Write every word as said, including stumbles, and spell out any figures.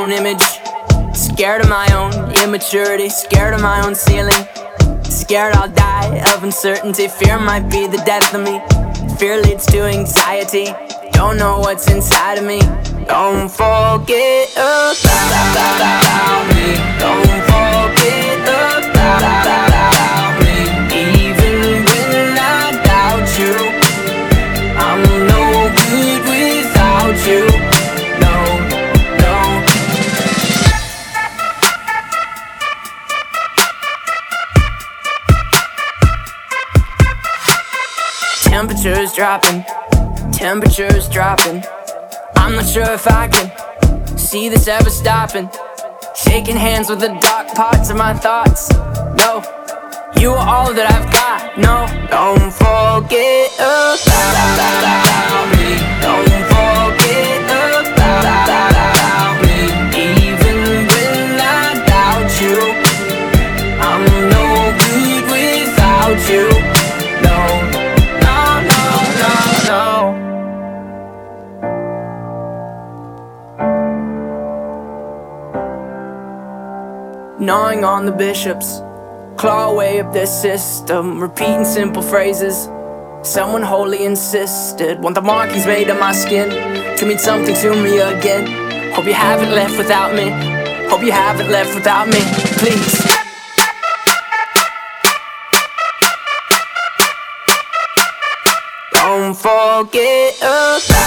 own image, scared of my own immaturity, scared of my own ceiling, scared I'll die of uncertainty. Fear might be the death of me, fear leads to anxiety. Don't know what's inside of me. Don't forget about me. Don't forget about me. Even when I doubt you, I'm no good without you. No, no. Temperature's dropping, temperature's dropping. I'm not sure if I can see this ever stopping. Shaking hands with the dark parts of my thoughts. No, you are all that I've got. No, don't forget about me. Don't forget about me. Even when I doubt you, I'm no good without you. No, no, no, no, no. Gnawing on the bishops, claw away up their system, repeating simple phrases someone wholly insisted. Want the markings made on my skin to mean something to me again. Hope you haven't left without me. Hope you haven't left without me. Please. Don't forget about